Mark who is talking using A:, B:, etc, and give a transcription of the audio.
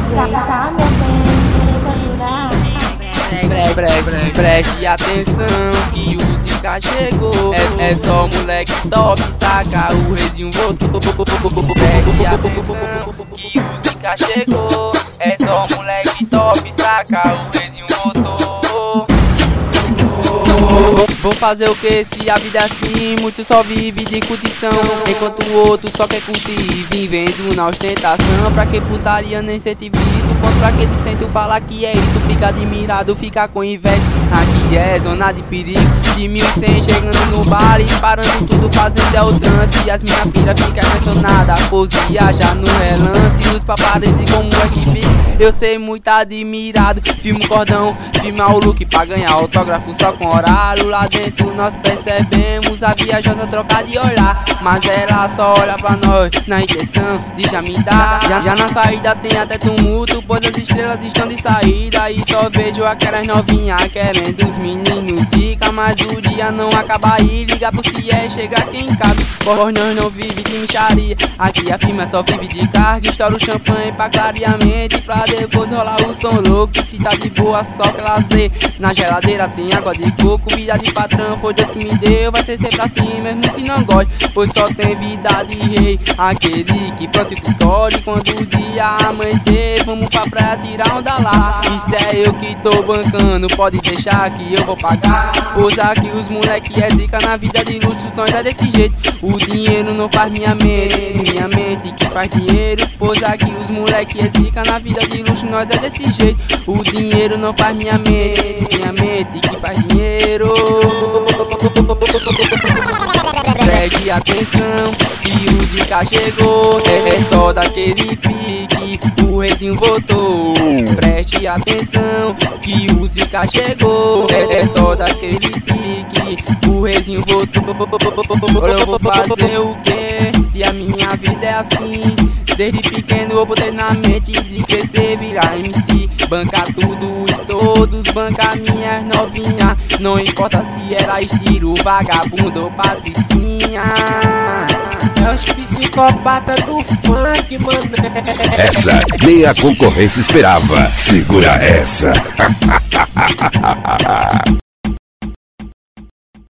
A: Tá meu bem,
B: Preste atenção que o Zica chegou. É só moleque top, saca, o reizinho voltou. Preste atenção que o Zica chegou. É só moleque top, saca, o reizinho voltou. Vou fazer o que se a vida é assim? Muitos só vivem de curtição, enquanto o outro só quer curtir, vivendo na ostentação. Pra que putaria, nem sei te isso. Quanto pra que dizem tu fala que é isso? Fica admirado, fica com inveja. Aqui é zona de perigo, de 1100 chegando no bar e parando tudo, fazendo é o trance. E as minha filha fica impressionada, pose viaja no relance. Os paparazzi como é que fica, eu sei muito admirado. Filma o cordão, filma o look pra ganhar autógrafo só com horário. Lá dentro nós percebemos a viajosa trocar de olhar, mas ela só olha pra nós na intenção de já me dar. Já na saída tem até tumulto, pois as estrelas estão de saída. E só vejo aquelas novinhas querendo os meninos Zica, mas o dia não acaba aí. Liga pro CIE, chega aqui em casa, pois nós não vive de mixaria. Aqui a firma só vive de carga, estoura o champanhe pra clarear a mente, pra depois rolar o som louco. Se tá de boa, só que lazer. Na geladeira tem água de coco, vida de patrão, foi Deus que me deu. Vai ser sempre assim, mesmo se não gosta, pois só tem vida de rei. Aquele que pronto e colhe, quando o dia amanhecer, vamos pra praia tirar onda lá. Isso é eu que tô bancando, pode deixar que eu vou pagar. Pois aqui os moleque é zica, na vida de luxo nós é desse jeito. O dinheiro não faz minha mente que faz dinheiro. Pois aqui os moleque é zica, na vida de luxo nós é desse jeito. O dinheiro não faz minha mente que faz dinheiro. Preste atenção que o Zica chegou. É só daquele pique, o reizinho voltou. Preste atenção que o Zica chegou. É só daquele pique, o reizinho voltou. Eu vou fazer o que se a minha vida é assim? Desde pequeno eu botei na mente de crescer, virar MC, bancar tudo e todos, bancar minhas novinhas. Não importa se era estilo, vagabundo ou patricinha.
C: É os psicopatas do funk, mano.
D: Essa nem a concorrência esperava. Segura essa.